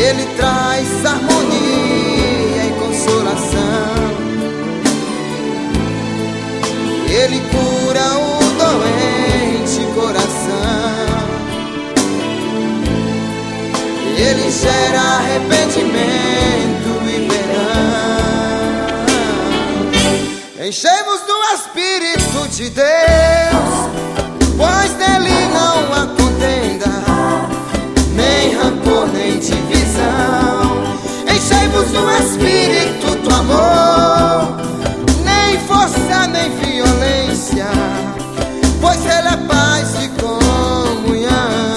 Ele traz harmonia e consolação. Ele cura o doente coração. Ele gera arrependimento e perdão. Enchemos do Espírito de Deus, pois nele não há contenda, nem rancor, nem divisão. Enchemos do Espírito do amor, nem força, nem violência, pois ele é paz e comunhão.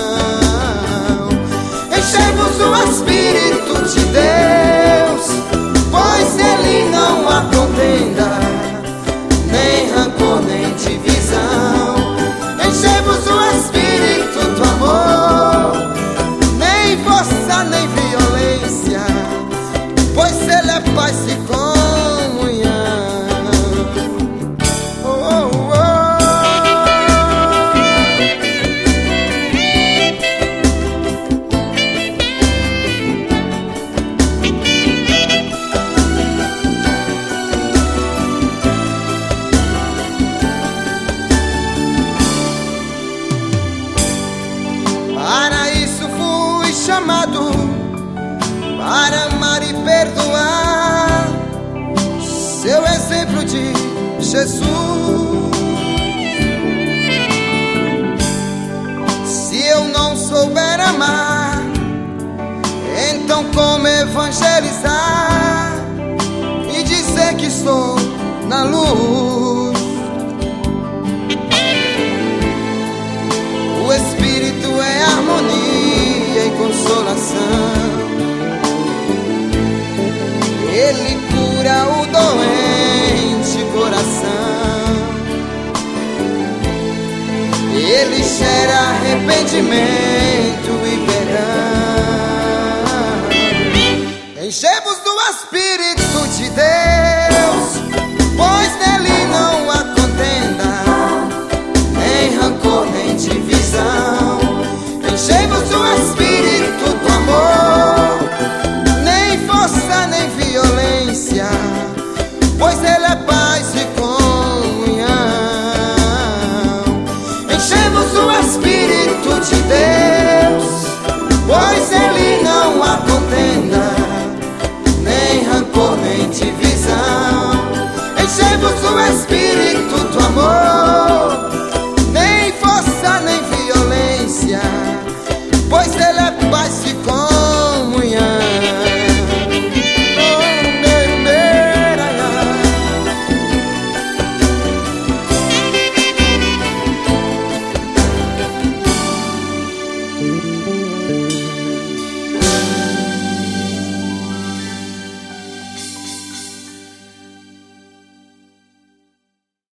Enchemos do Espírito de Deus, pois nele não há contenda, nem rancor, nem divisão. Enchemos do Espírito do amor, nem força, nem violência, pois ele é paz e comunhão. Para isso fui chamado, para amar e perdoar. Seu exemplo de Jesus. Se eu não souber amar, então como evangelizar e dizer que estou na luz? O Espírito é harmonia e consolação. Ele cura o doente coração. Ele gera arrependimento e perdão. Enchemos do Espírito de Deus, pois nele não há contenda, nem rancor, nem divisão. Enchemos do Espírito do amor, nem força, nem violência, pois ele é paz e comunhão. Enchemos do Espírito de Deus, pois nele não há contenda, nem rancor, nem divisão. Enchemos do Espírito do amor,